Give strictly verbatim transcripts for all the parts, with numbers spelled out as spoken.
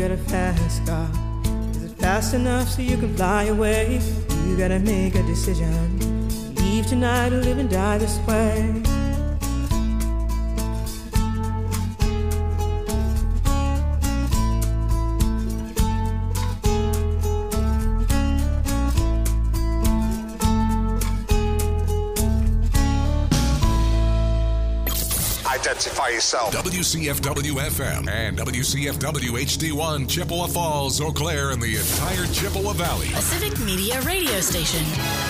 got a fast car. Is it fast enough so you can fly away? You gotta make a decision. Leave tonight or live and die this way. Identify yourself. W C F W F M and W C F W H D one, Chippewa Falls, Eau Claire, and the entire Chippewa Valley. A Civic Media radio station.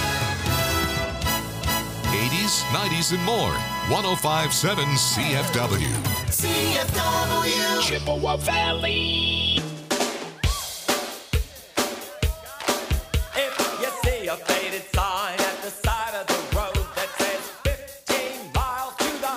eighties, nineties, and more. one oh five point seven C F W. C F W. Chippewa Valley. If you see a faded sign at the side of the road that says fifteen miles to the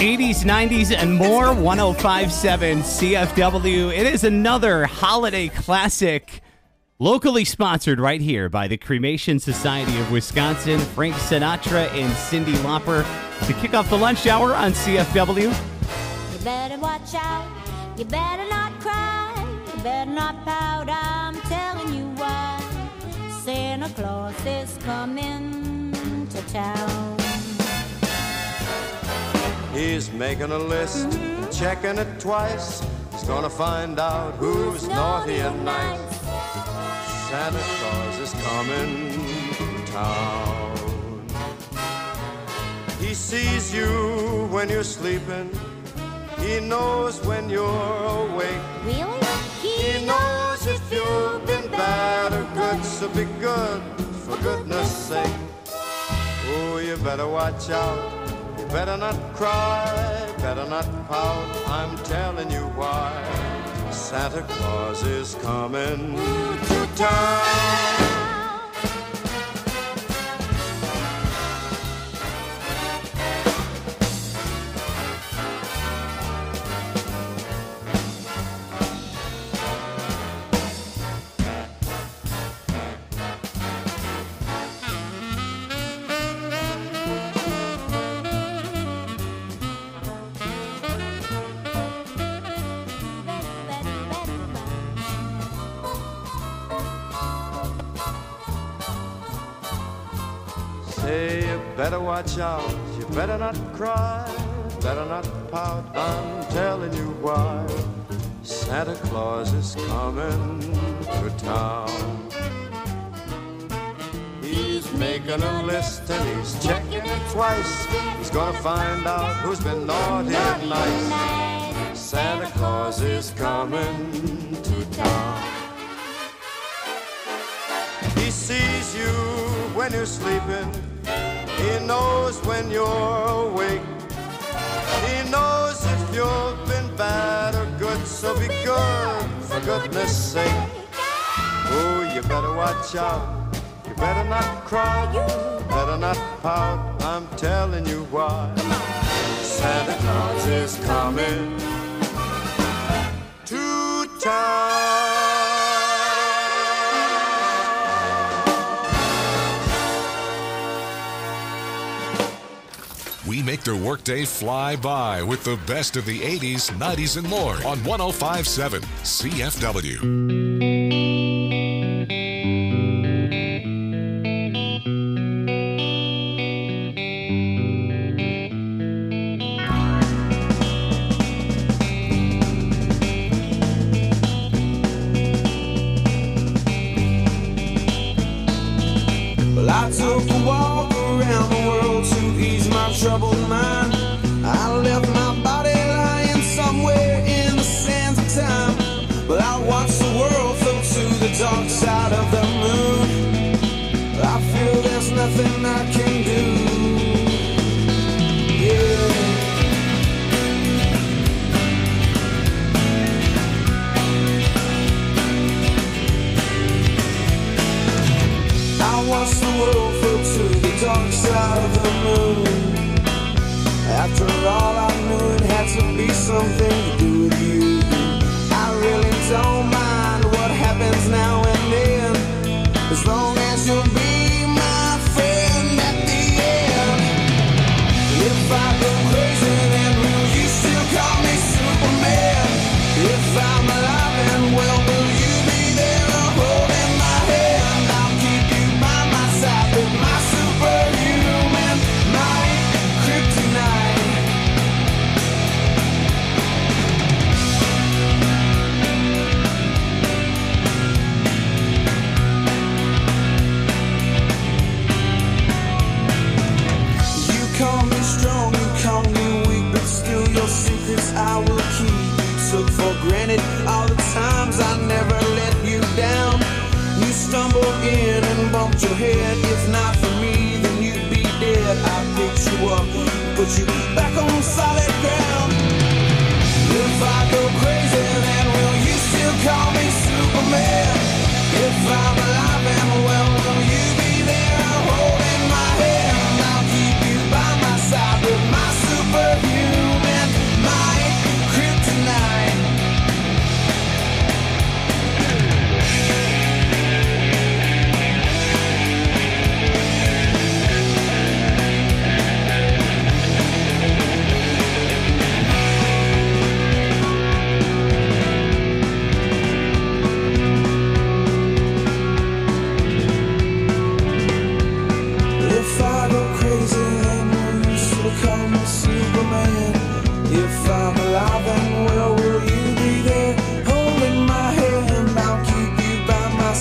eighties, nineties, and more. one oh five point seven C F W. It is another holiday classic, locally sponsored right here by the Cremation Society of Wisconsin. Frank Sinatra and Cyndi Lauper to kick off the lunch hour on C F W. You better watch out. You better not cry. You better not pout. I'm telling you why. Santa Claus is coming to town. He's making a list, mm-hmm. checking it twice. He's gonna find out who's, who's naughty and nice. Santa Claus is coming to town. He sees you when you're sleeping. He knows when you're awake. Really? He, he knows if you've been bad or good, so be good, for goodness sake. Oh, you better watch out. You better not cry, better not pout. I'm telling you why. Santa Claus is coming to town. Say you better watch out, you better not cry, better not pout, I'm telling you why. Santa Claus is coming to town. He's making a list and he's checking it twice. He's gonna find out who's been naughty and nice. Santa Claus is coming to town. He sees you when you're sleeping. He knows when you're awake. He knows if you've been bad or good, so be good, for goodness sake. Oh, you better watch out. You better not cry. You better not pout. I'm telling you why. Santa Claus is coming to town. We make their workday fly by with the best of the eighties, nineties, and more on one oh five point seven C F W. Well, I took a walk around the world to ease my troubled mind. I left my body lying somewhere in the sands of time. But I watched the world float to the dark side of the moon. I feel there's nothing I can do. Yeah. I watched the world float to the dark side of the moon. After all, I knew it had to be something to do with you. I really don't mind what happens now and then, as long as you'll be my friend at the end. If I go crazy, then will you still call me Superman? If I'm alive and well, will you be there holding my hand? I'll keep you by my side with my superhuman might, kryptonite. Call me strong, you call me weak, but still your secrets I will keep. You took for granted all the times I never let you down. You stumbled in and bumped your head. If not for me, then you'd be dead. I picked you up, put you back on solid ground. If I go crazy, then will you still call me Superman? If I'm alive and well, will you be there holding my hand? I'll keep you by my side with my superhuman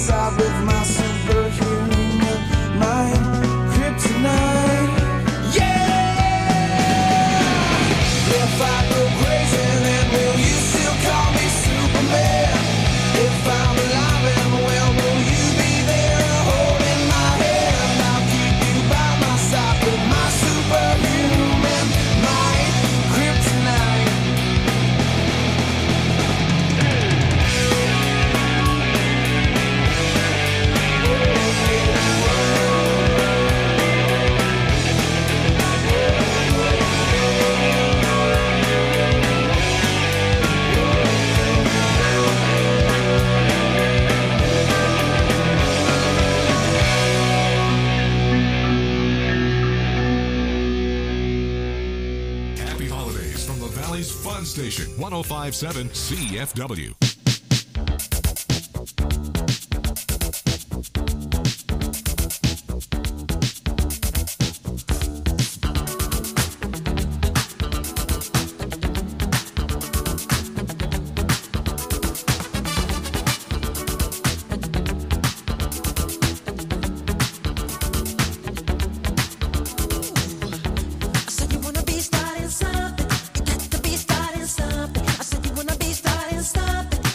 side with my superhuman mind, kryptonite. Yeah! If I go crazy, then will you still call me Superman? If I'm alive, and well, will you be there holding my hand? I'll keep you by my side with my superhuman mind, kryptonite. Happy holidays from the Valley's Fun Station, one oh five point seven C F W. I said you wanna be starting something. You got to be starting something. I said you wanna be starting something.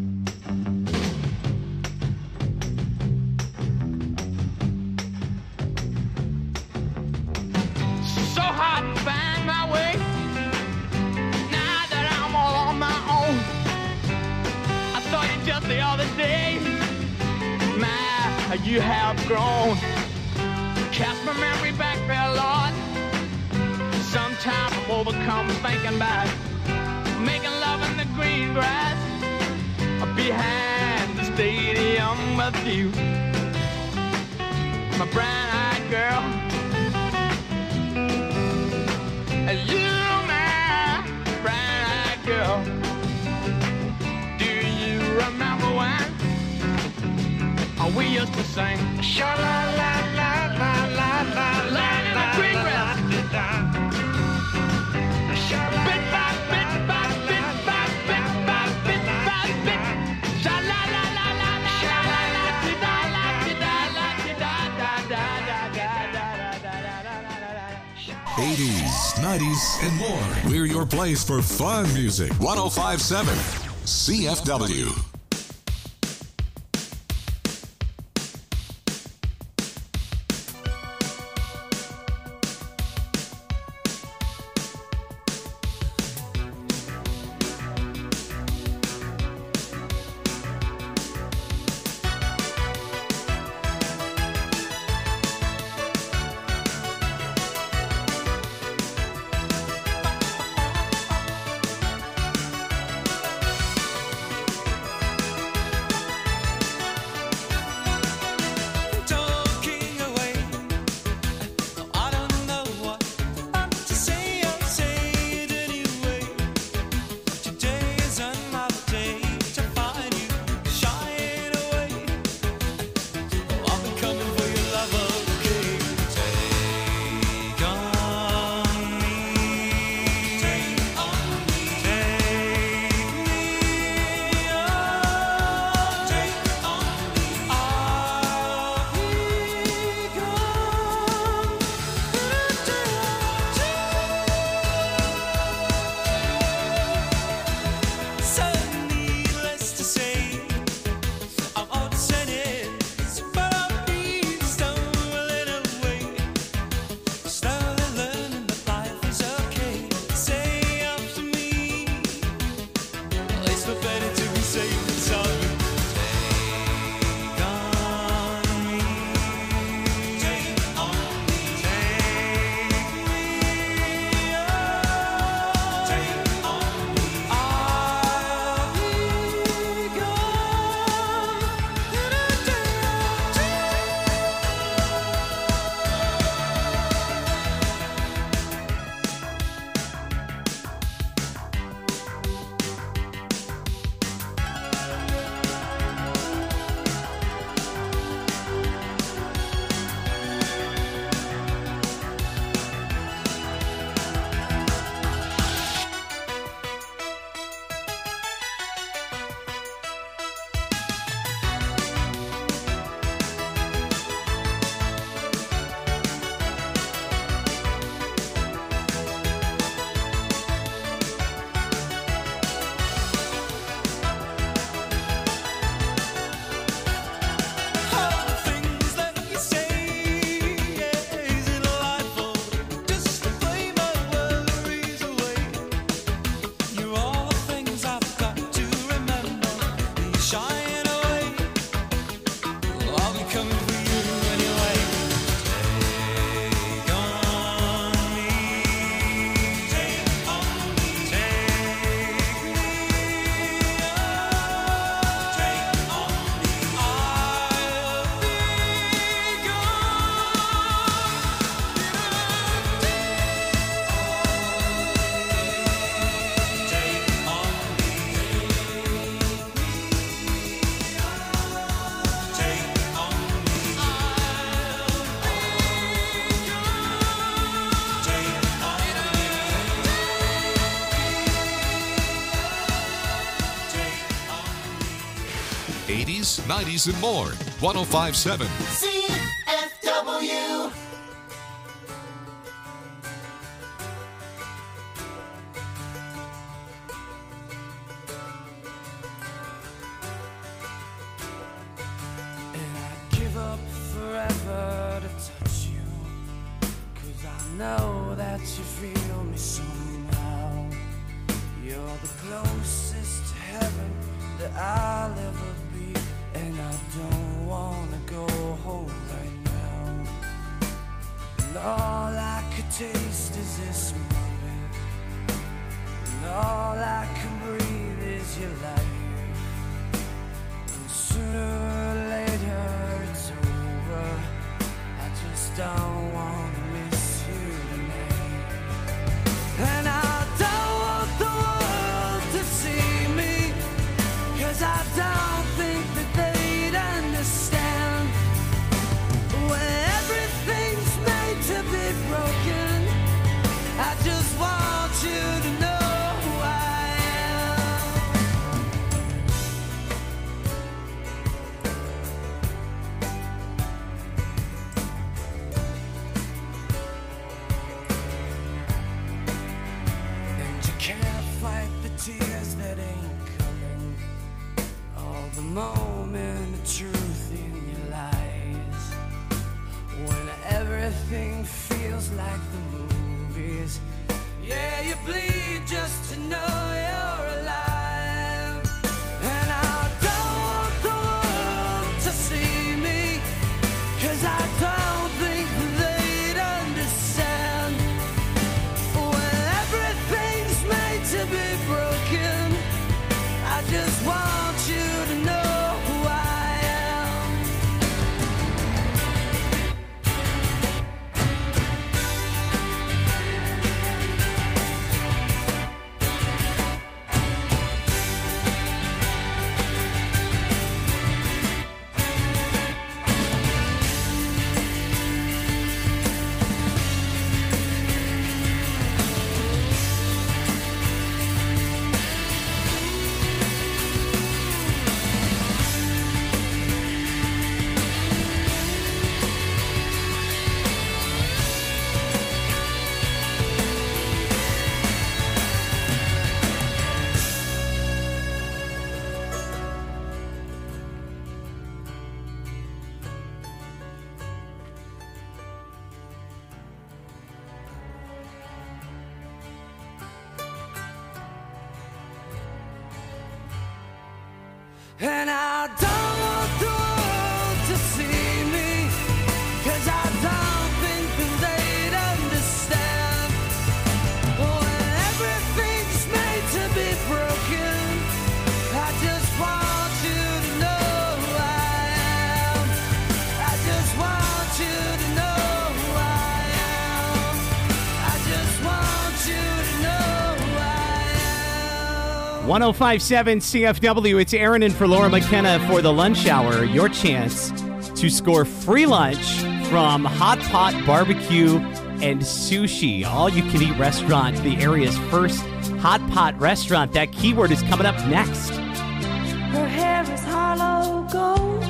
So hard to find my way. Now that I'm all on my own, I saw you just the other day. My, you have grown. Cast my memory back there, Lord. Sometimes I'm overcome thinking about making love in the green grass behind the stadium with you, my brown-eyed girl. You, my brown-eyed girl. Do you remember when we used to sing sha-la-la-la-la-la-la, lying in the green grass? Bit by bit by bit by bit by bit by bit. eighties, nineties, and more. We're your place for fun music. one oh five point seven C F W. nineties, and more. one oh five point seven C F W. And I'd give up forever to touch you, 'cause I know that you feel me somehow. You're the closest to heaven that I'll ever be, and I don't wanna go home right now. And all I could taste is this moment, and all I can breathe is your life. And sooner or later it's over. I just don't wanna miss you tonight. And I don't want the world to see me, 'cause I don't think that they'd understand. When everything's made to be broken, I just want you to know who I am. And you can't fight the tears that ain't coming, all the moment of truth in your lies. When everything feels like the movies, yeah, you bleed just to know you're alive. And I don't want the world to see me, 'cause I don't think they'd understand. When everything's made to be broken, I just want you to know who I am. And I don't want the world to see me, 'cause I don't think that they'd understand. When everything's made to be broken, I just want you to know who I am. I just want you to know who I am. I just want you to know who I am. one oh five point seven C F W. It's Aaron in for Laura McKenna for the lunch hour. Your chance to score free lunch from Hot Pot Barbecue and Sushi, all-you-can-eat restaurant, the area's first hot pot restaurant. That keyword is coming up next. Her hair is hollow gold,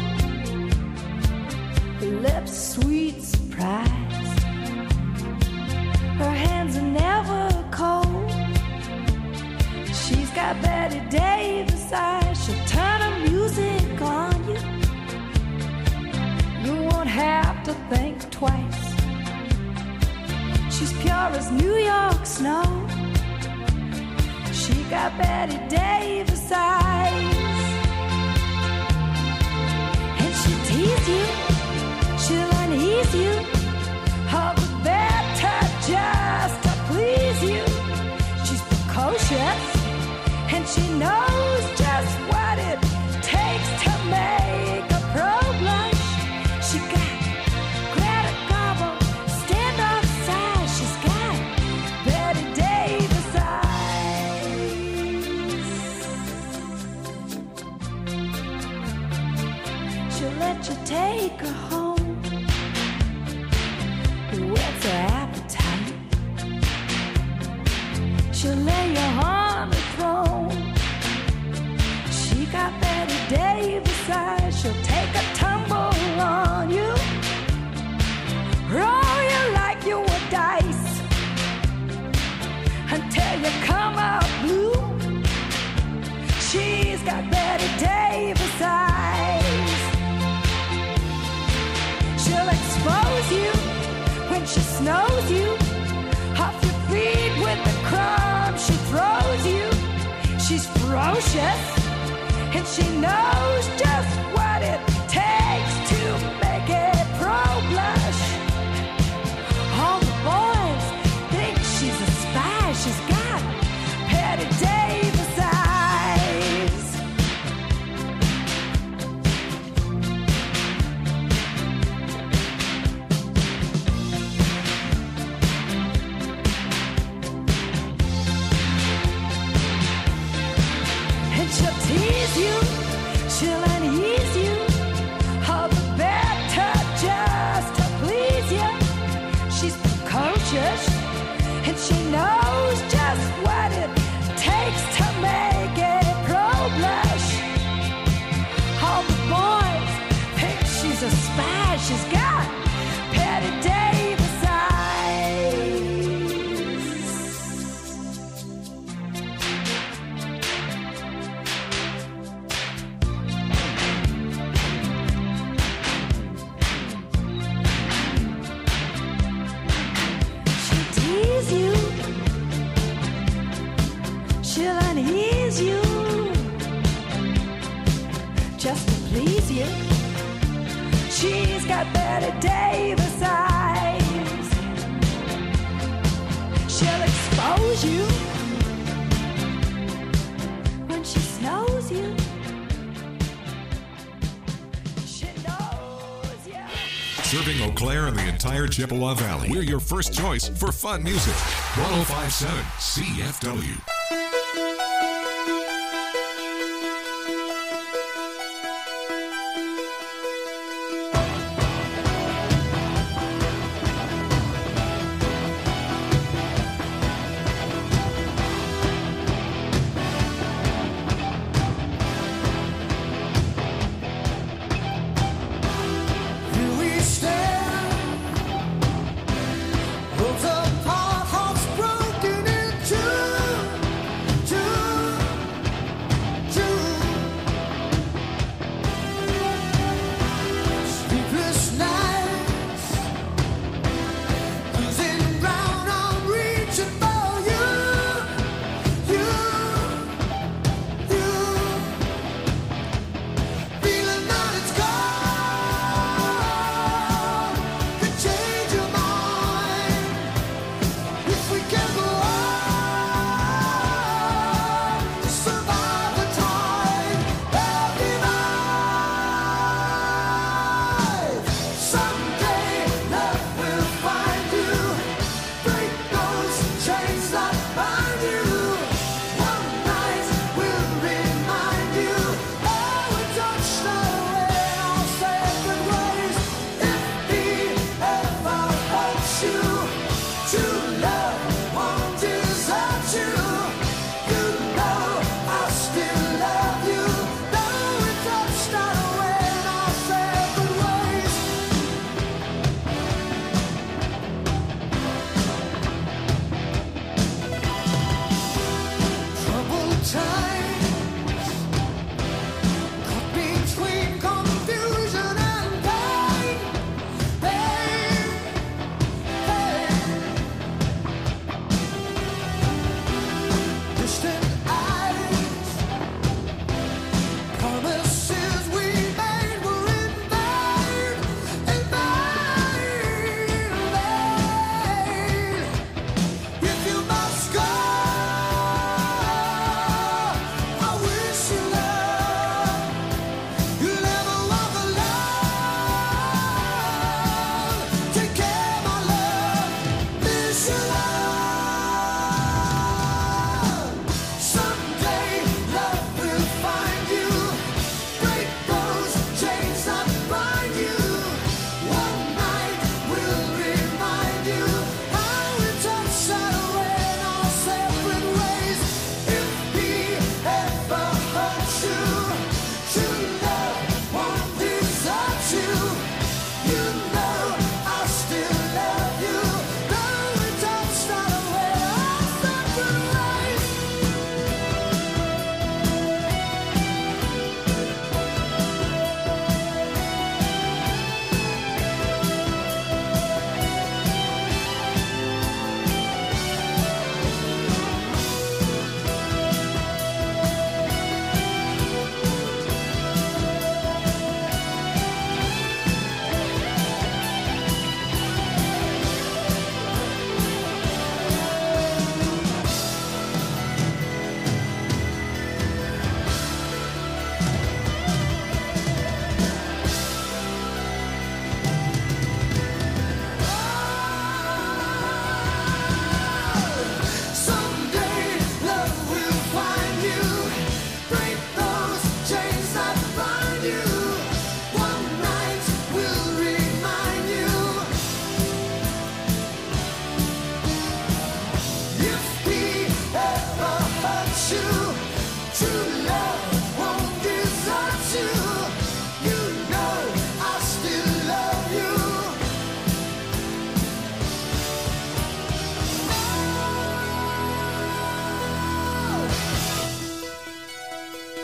her lips sweet surprise, her hands are never cold. She's got Betty Davis eyes. She'll turn her music on you. You won't have to think twice. She's pure as New York snow. She got Betty Davis eyes. And she'll tease you, she'll unease you, all the better just to please you. She's precocious, and she knows just what it takes to make a pro blush. She got Greta Garbo, stand off side. She's got Betty Davis eyes. She'll let you take her home. What's her appetite? She'll lay you on the throne. She got Betty Davis eyes. She'll she snows you off your feet with the crumbs she throws you. She's ferocious, and she knows just what it takes to make a pro blush. All the boys think she's a spy. She's got Patty Davis eyes. And she'll tease you, she'll unease you, all the better just to please you. She's precocious, and she knows just what it takes to make a pro blush. All the boys think she's a spy. She's got Patty Davis eyes. She'll tease you, she'll unease you, just to please you. She's got Betty Davis eyes. She'll expose you when she snows you. She knows you. Serving Eau Claire and the entire Chippewa Valley. We're your first choice for fun music. one oh five point seven C F W. Here we stand, worlds apart, hearts broken in two.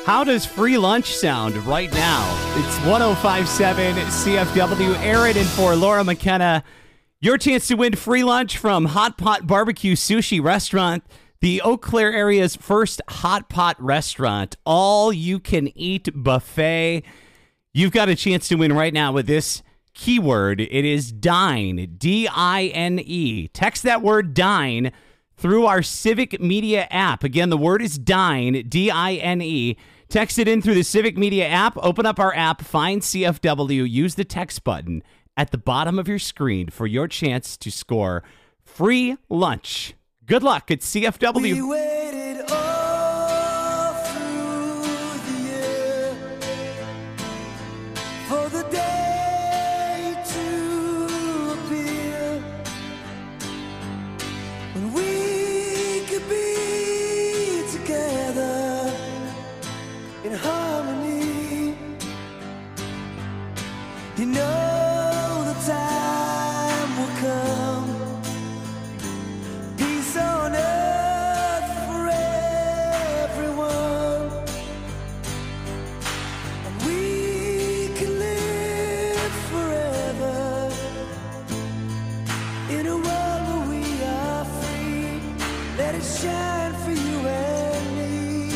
How does free lunch sound right now? It's one oh five point seven C F W. Aaron in for Laura McKenna. Your chance to win free lunch from Hot Pot Barbecue Sushi Restaurant, the Eau Claire area's first hot pot restaurant. All you can eat buffet. You've got a chance to win right now with this keyword. It is DINE, D I N E. Text that word DINE through our Civic Media app. Again, the word is DINE, D I N E. Text it in through the Civic Media app. Open up our app, find C F W, use the text button at the bottom of your screen for your chance to score free lunch. Good luck at C F W. We waited all through the year for the day to appear when we could be together in harmony. You know the time will come. Peace on earth for everyone, and we can live forever in a world where we are free. Let it shine for you and me.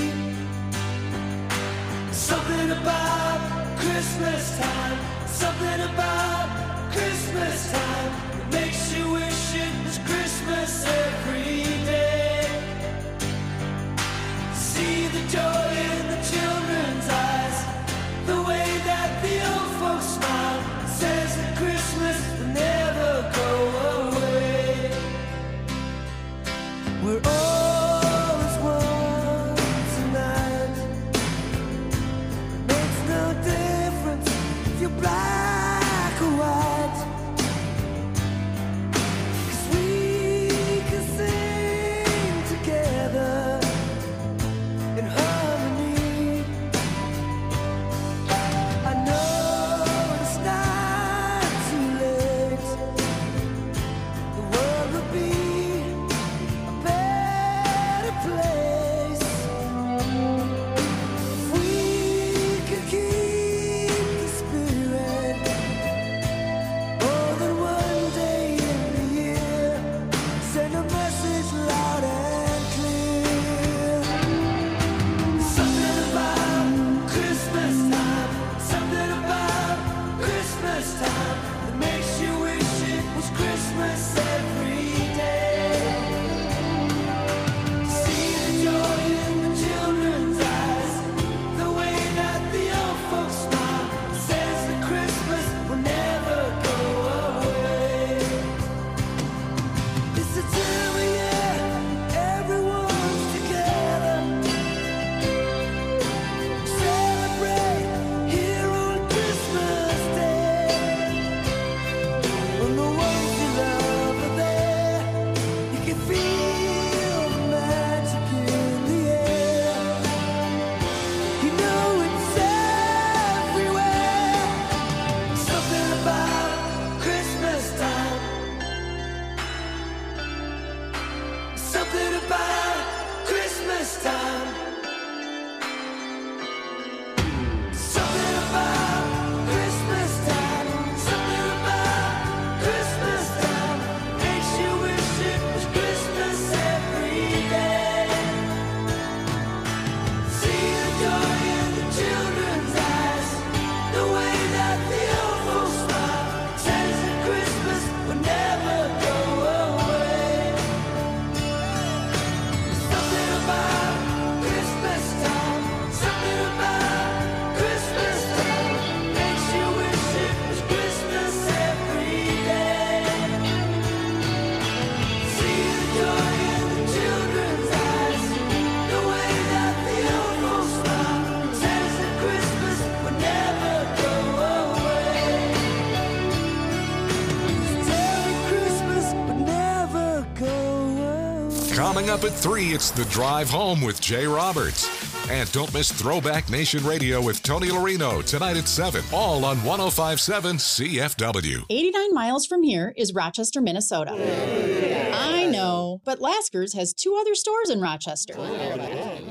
Something about Christmas time, something about Christmas time that makes you wish it was Christmas every day. See the joy in the children's eyes, the way that the old folks smile, says that Christmas will never go away. We're all as one tonight. Makes no difference if you're black or white, 'cause we can sing together in harmony. I know it's not too late. The world would be a better place if we could keep the spirit more than one day in the year. Send a message loud and clear. Something about Christmas time, something about Christmas time that makes you wish it was Christmas every day. See the joy in the children's eyes, the way that the old folks smile, says that Christmas will never go away. It's the time of year everyone's together. Celebrate here on Christmas Day. When the ones you love are there, you can feel the magic in the air. You know it's everywhere. Something about Christmas time. Something about Christmas time. Something about Christmas time. Something about Christmas time makes you wish it was Christmas every day. See the joy in the children's eyes, the way that the old folks smile, says that Christmas will never go away. Something about Christmas time, something about Christmas time makes you wish it was Christmas every day. See the joy in the children's eyes, the way that the old folks smile, says that Christmas will never go away. Merry Christmas would never go away. Coming up at three, it's The Drive Home with Jay Roberts. And don't miss Throwback Nation Radio with Tony Larino tonight at seven, all on one oh five point seven C F W. eighty-nine miles from here is Rochester, Minnesota. I know, but Lasker's has two other stores in Rochester.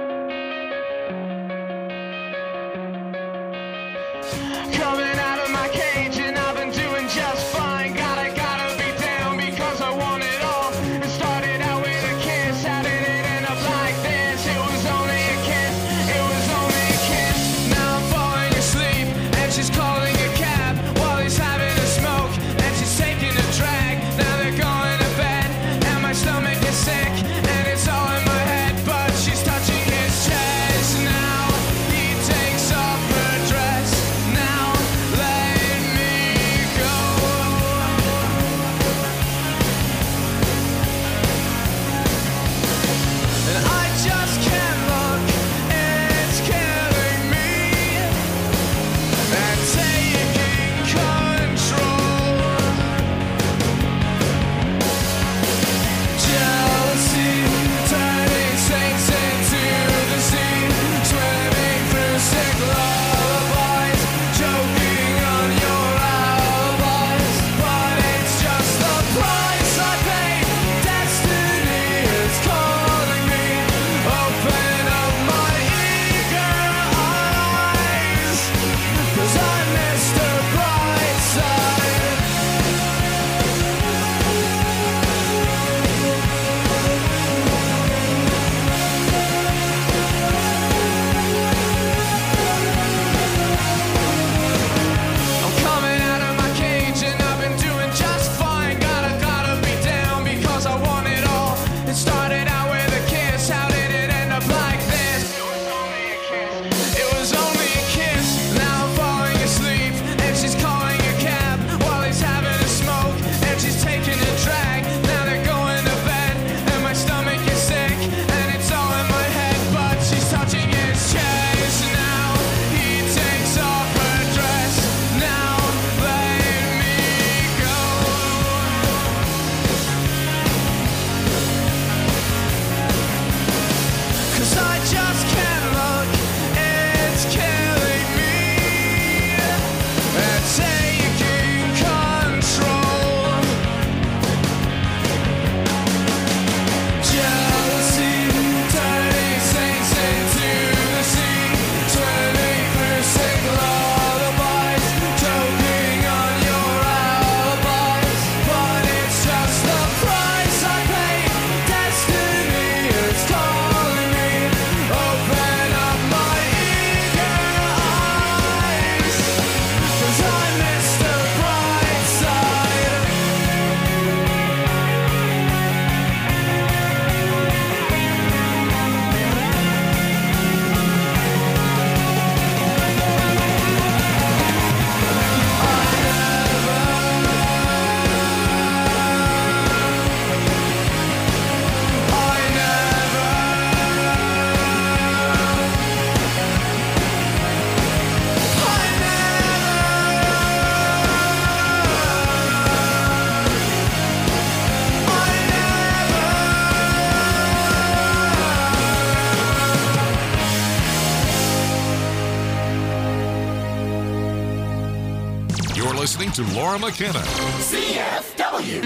You're listening to Laura McKenna. C F W.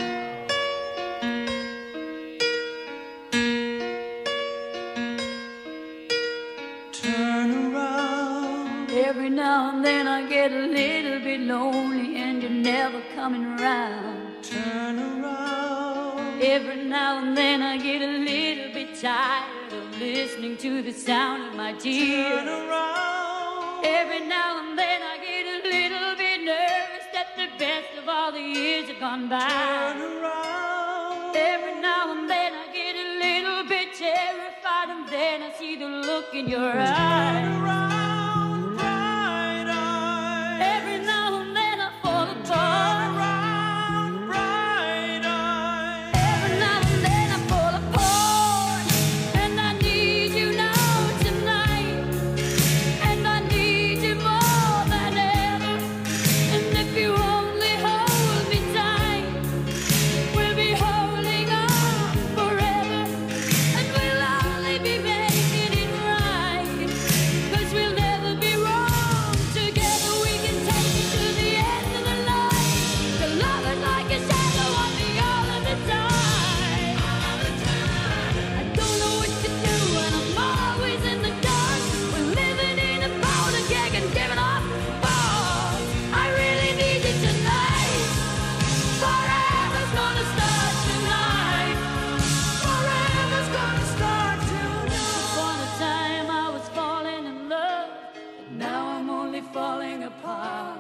Turn around. Every now and then I get a little bit lonely and you're never coming around. Turn around. Every now and then I get a little bit tired of listening to the sound of my tears. Turn around. Every now and then I get a little bit nervous that the best of all the years have gone by. Turn around. Every now and then I get a little bit terrified and then I see the look in your eyes. Turn around, bright eyes. Every now and then I fall apart. Turn around, bright eyes. Every now and then I fall apart. And I need you now tonight. And I need you more than ever. And if you only hold me tight, we'll be holding on forever. And we'll only be making it right. 'Cause we'll never be wrong. Together we can take it to the end of the line. The love is like a shadow on me all of the time. I don't know what to do and I'm always in the dark. We're living in a powder keg and giving off balls. I really need you tonight. Forever's gonna start tonight. Forever's gonna start tonight. Upon a time I was falling in love, but now I'm only falling apart.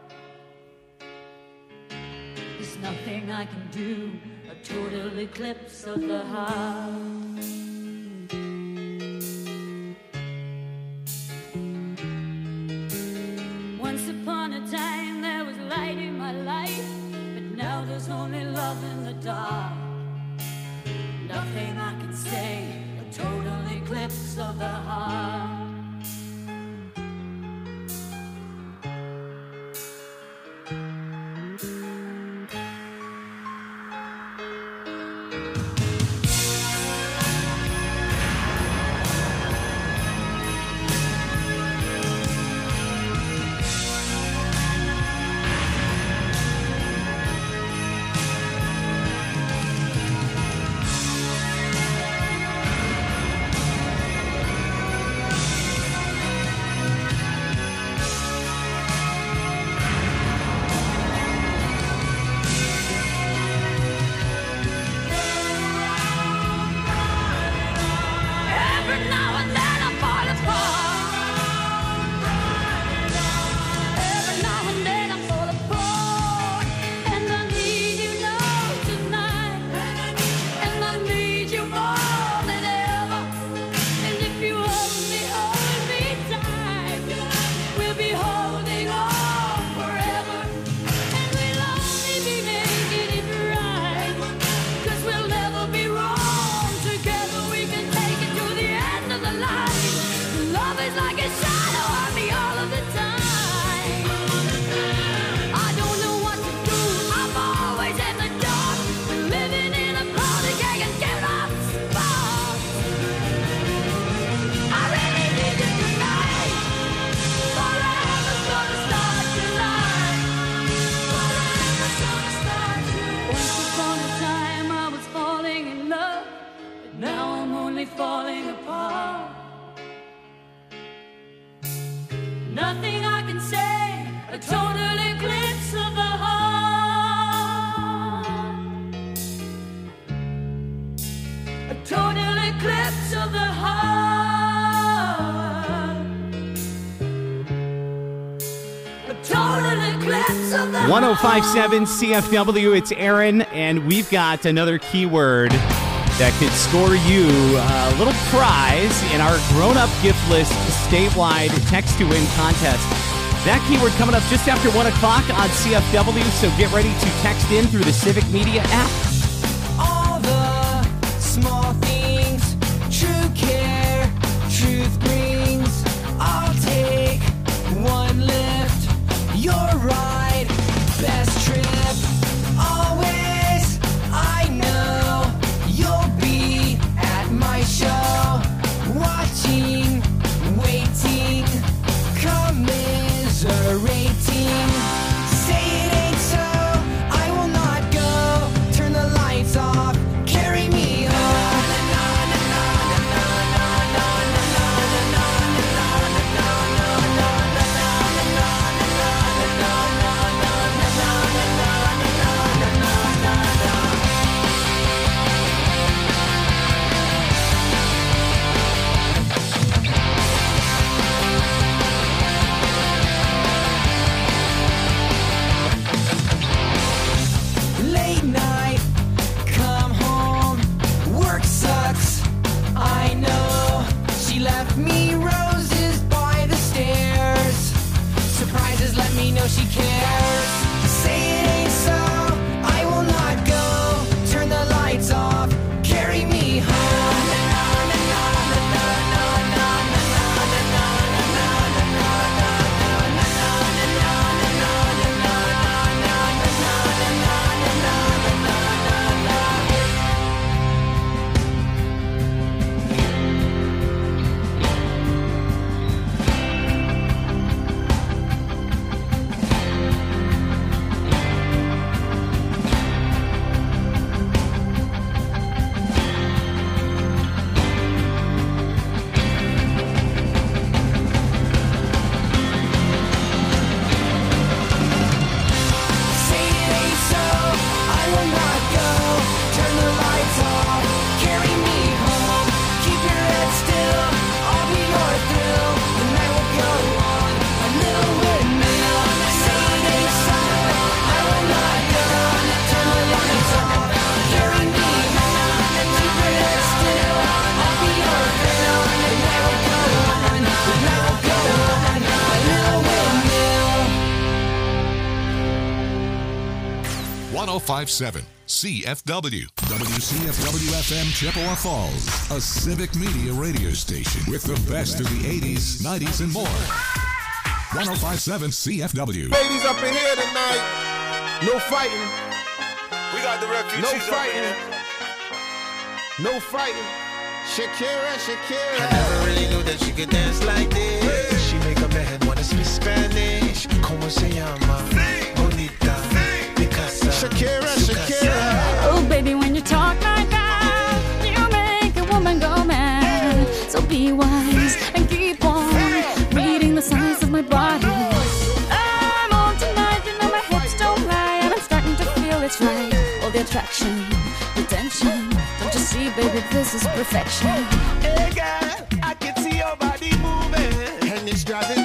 There's nothing I can do, a total eclipse of the heart. Once upon a time there was light in my life, but now there's only love in the dark. Nothing I can say, a total eclipse of the heart. Every now and then I fall apart. Every now and then I fall apart. And I need you now tonight. And I need you more than ever. And if you only hold me tight, we'll be holding on forever. And we'll only be making it right. 'Cause we'll never be wrong. Together we can take it to the end of the line. Love is like a shadow on me all of the time. I don't know what to do, I'm always in the dark. Living in a powder keg and giving off sparks. I really need you tonight. Forever's gonna start tonight. Forever's gonna start tonight. Once upon a time I was falling in love, but now I'm only falling apart. Nothing I can say, a total eclipse of the heart. A total eclipse of the heart. A total eclipse of the one oh five point seven C F W, it's Aaron, and we've got another keyword that could score you a little prize in our grown-up gift list statewide text-to-win contest. That keyword coming up just after one o'clock on C F W, so get ready to text in through the Civic Media app. All the small things, true care, truth brings. I'll take one lift, your ride, best trip. Always, I know you'll be at my show, watching, waiting, commiserating. one oh five point seven C F W. W C F W F M Chippewa Falls, a civic media radio station with the best of the eighties, nineties, and more. one oh five point seven C F W. Ladies up in here tonight, no fighting. We got the refugees No fighting. up in here. No fighting. Shakira, Shakira. I never really knew that she could dance like this. She make a man wanna speak Spanish. Como se llama? Bonita. Picasa. Shakira, Shakira. Oh, baby, when you talk like that, you make a woman go mad. So be wise and keep on reading the signs of my body. I'm on tonight, you know my hips don't lie, and I'm starting to feel it's right. All the attraction, the tension. Don't you see, baby, this is perfection. Hey, girl, I can see your body moving, and it's driving